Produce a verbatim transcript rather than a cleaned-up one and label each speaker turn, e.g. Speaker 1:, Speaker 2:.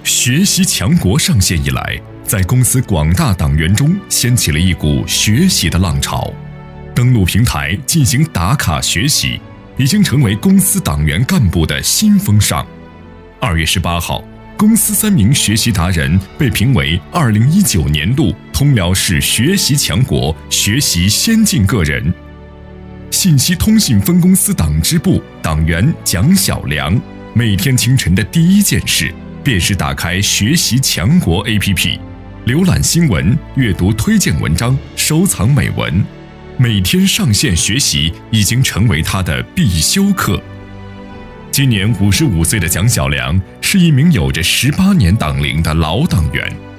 Speaker 1: 学习强国上线以来，在公司广大党员中掀起了一股学习的浪潮。登录平台进行打卡学习，已经成为公司党员干部的新风尚。二月十八号，公司三名学习达人被评为二零一九年度通辽市学习强国、学习先进个人。信息通信分公司党支部党员蒋小良，每天清晨的第一件事便是打开学习强国 A P P， 浏览新闻、阅读推荐文章、收藏美文。每天上线学习已经成为他的必修课。今年五十五岁的蒋小良是一名有着十八年党龄的老党员。